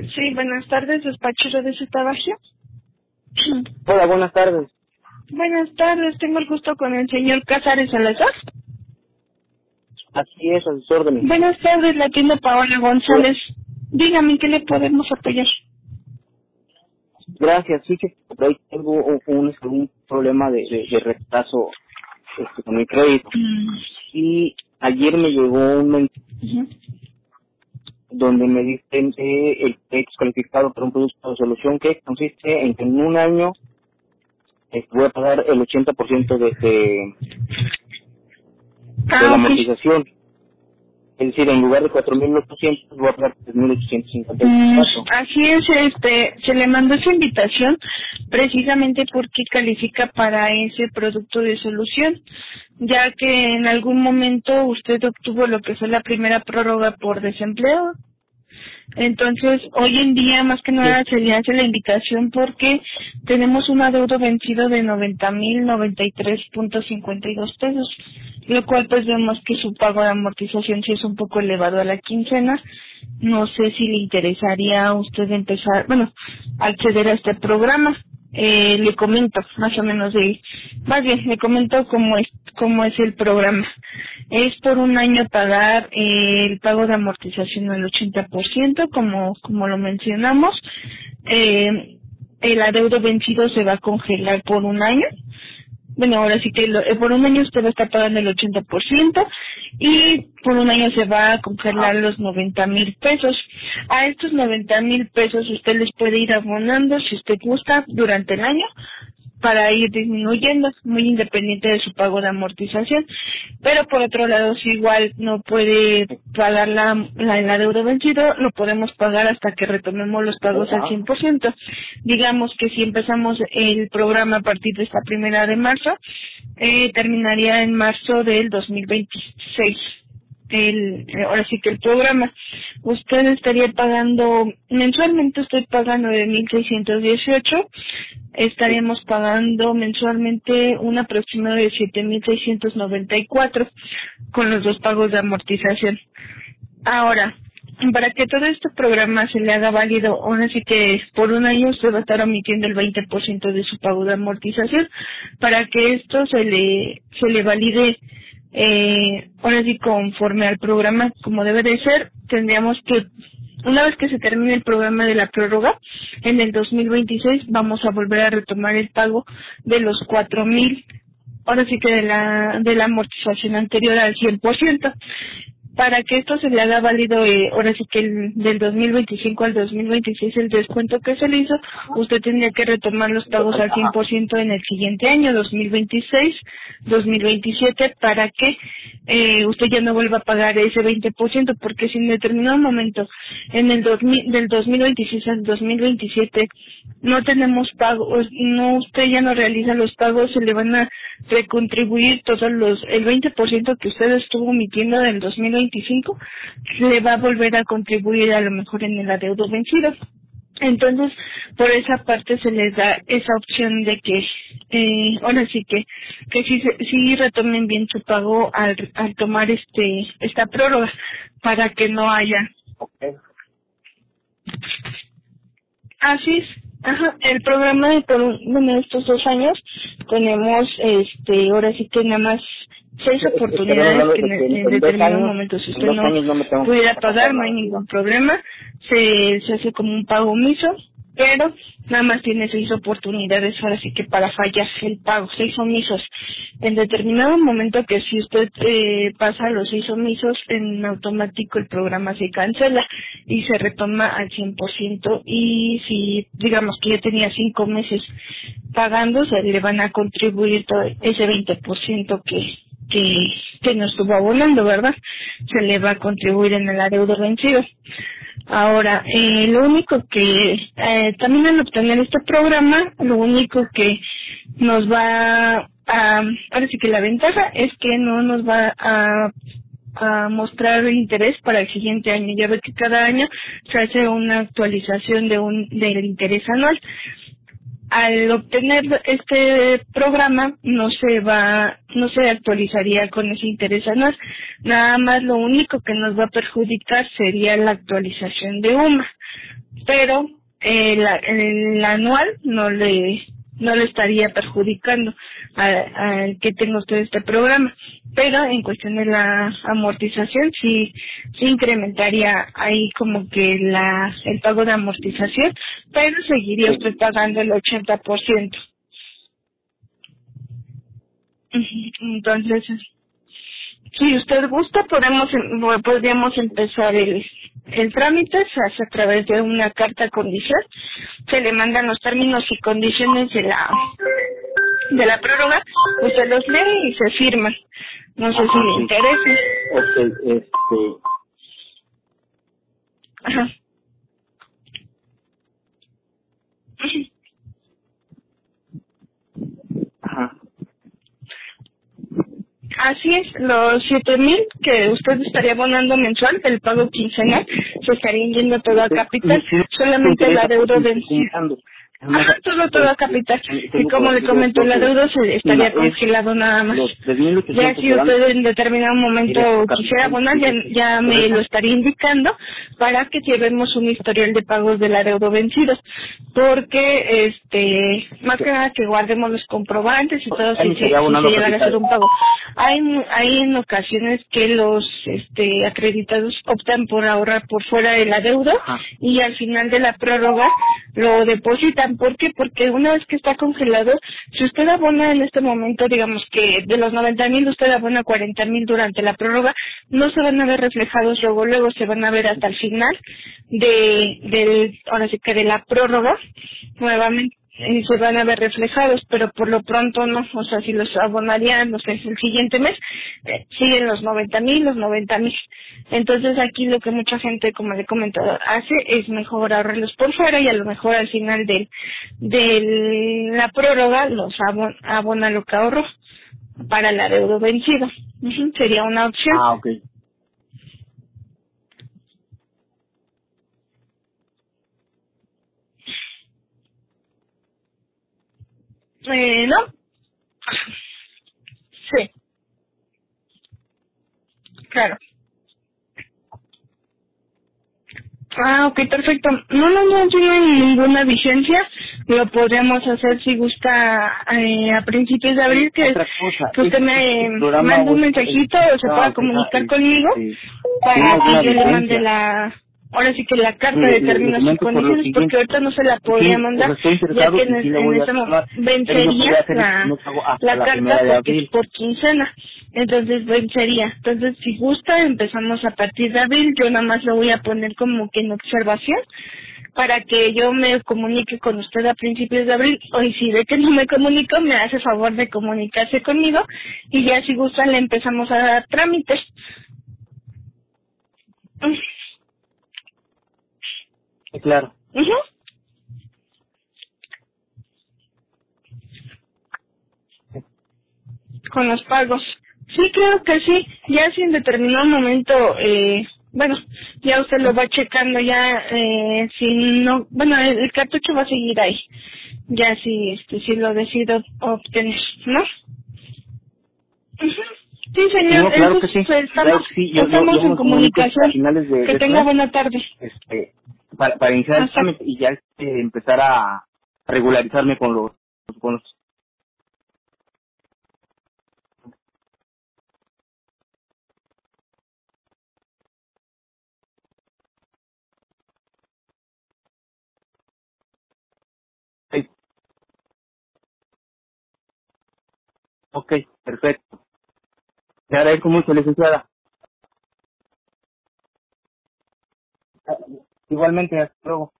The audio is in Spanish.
Sí, buenas tardes, despacho de Tabagio. Hola, buenas tardes. Buenas tardes, tengo el gusto con el señor Cázares Salazar. Así es, a sus órdenes. Buenas tardes, la tienda Paola González. Dígame, ¿en qué le podemos apoyar? Gracias, sí que por ahí tengo un problema de retraso con mi crédito. Y ayer me llegó un mensaje donde me dicen que el crédito es calificado por un producto de solución que consiste en que en un año voy a pagar el 80% de la amortización. Es decir, en lugar de 4.800 voy a pagar 3.854. Así es, se le mandó esa invitación precisamente porque califica para ese producto de solución, ya que en algún momento usted obtuvo lo que fue la primera prórroga por desempleo. Entonces, hoy en día, más que nada, se le hace la invitación porque tenemos un adeudo vencido de 90,093.52 pesos, lo cual pues vemos que su pago de amortización sí es un poco elevado a la quincena. No sé si le interesaría a usted empezar, acceder a este programa. Le comento más o menos le comento cómo es el programa. Es por un año pagar el pago de amortización al 80%, como lo mencionamos. El adeudo vencido se va a congelar por un año. Ahora sí que por un año usted va a estar pagando el 80% y por un año se va a congelar los 90,000 pesos. A estos 90,000 pesos usted les puede ir abonando si usted gusta durante el año para ir disminuyendo, muy independiente de su pago de amortización. Pero por otro lado, si igual no puede pagar el adeudo vencido, lo podemos pagar hasta que retomemos los pagos al 100%. Digamos que si empezamos el programa a partir de esta 1 de marzo, terminaría en marzo del 2026. Ahora sí que el programa, usted estaría pagando, mensualmente estoy pagando de 1,618, estaríamos pagando mensualmente un aproximado de 7,694 con los dos pagos de amortización. Ahora, para que todo este programa se le haga válido, ahora sí que por un año usted va a estar omitiendo el 20% de su pago de amortización. Para que esto se le valide, ahora sí conforme al programa como debe de ser, tendríamos que, una vez que se termine el programa de la prórroga, en el 2026 vamos a volver a retomar el pago de los 4,000, ahora sí que de la amortización anterior al 100%. Para que esto se le haga válido, ahora sí que del 2025 al 2026 el descuento que se le hizo, usted tendría que retomar los pagos al 100% en el siguiente año, 2026, 2027, para que usted ya no vuelva a pagar ese 20%, porque si en determinado momento, del 2026 al 2027, no tenemos pagos, usted ya no realiza los pagos, se le van a recontribuir el 20% que usted estuvo omitiendo del 2025, le va a volver a contribuir a lo mejor en el adeudo vencido. Entonces, por esa parte se les da esa opción de que, ahora sí que sí retomen bien su pago al tomar esta prórroga, para que no haya. Así es. Ajá, el programa de estos 2 años tenemos, ahora sí que nada más 6 oportunidades que en determinado momento, si usted no pudiera pagar, no hay ningún problema, se hace como un pago omiso, pero nada más tiene 6 oportunidades ahora sí que para fallar el pago, 6 omisos. En determinado momento que si usted pasa los 6 omisos, en automático el programa se cancela y se retoma al 100%, y si digamos que ya tenía 5 meses pagando, se le van a contribuir todo ese 20% que no estuvo abonando, ¿verdad? Se le va a contribuir en el adeudo vencido. Ahora, lo único que, también al obtener este programa, lo único que nos va ahora sí que la ventaja es que no nos va a mostrar interés para el siguiente año. Ya ve que cada año se hace una actualización del interés anual. Al obtener este programa no se actualizaría con ese interés anual. Nada más lo único que nos va a perjudicar sería la actualización de UMA. pero el anual no le estaría perjudicando al que tenga usted este programa, pero en cuestión de la amortización sí incrementaría ahí como que el pago de amortización, pero seguiría usted pagando el 80%. Entonces, si usted gusta, podríamos empezar el trámite. Se hace a través de una carta condición. Se le mandan los términos y condiciones de la prórroga. Usted los lee y se firman. No sé si le interesa. Ok, Ajá. Ajá. Así es, los 7,000 que usted estaría abonando mensual, el pago quincenal, se estarían yendo todo a capital, solamente el adeudo vencido. Ajá, todo a capital. Y como le comento, el adeudo se estaría congelado nada más. Ya si usted en determinado momento quisiera abonar, ya me lo estaría indicando para que llevemos un historial de pagos del adeudo vencido. Porque, más que nada que guardemos los comprobantes y todo si se llegara a hacer un pago. Hay en ocasiones que los acreditados optan por ahorrar por fuera del adeudo y al final de la prórroga lo depositan. ¿Por qué? Porque una vez que está congelado, si usted abona en este momento, digamos que de los 90,000 usted abona 40,000 durante la prórroga, no se van a ver reflejados luego se van a ver hasta el final ahora sí que de la prórroga nuevamente. Se van a ver reflejados, pero por lo pronto no, o sea, si los abonarían, no sé, el siguiente mes, siguen los 90,000. Entonces aquí lo que mucha gente, como le he comentado, hace es mejor ahorrarlos por fuera y a lo mejor al final de la prórroga los abona lo que ahorró para el adeudo vencido. Sería una opción. Ok. ¿No? Sí, claro. Ok, perfecto. No tiene ninguna vigencia. Lo podríamos hacer si gusta a principios de abril, que usted me mande un mensajito o se pueda comunicar conmigo para que yo le mande ahora sí que la carta de términos y condiciones, porque ahorita no se la podría mandar, ya que en ese momento vencería la carta porque es por quincena, entonces vencería. Entonces, si gusta, empezamos a partir de abril. Yo nada más lo voy a poner como que en observación para que yo me comunique con usted a principios de abril, o si ve que no me comunico, me hace favor de comunicarse conmigo y ya si gusta le empezamos a dar trámites. Claro. Con los pagos. Sí, creo que sí. Ya si en determinado momento, bueno, ya usted lo va checando ya, si no, bueno, el cartucho va a seguir ahí. Ya si lo decido obtener, ¿no? Sí, señor. No, claro que sí. Estamos en comunicación. Que tenga buena tarde. Para iniciar el trámite y ya empezar a regularizarme con los sí. Ok, perfecto. Le agradezco mucho, licenciada. Igualmente, hasta luego.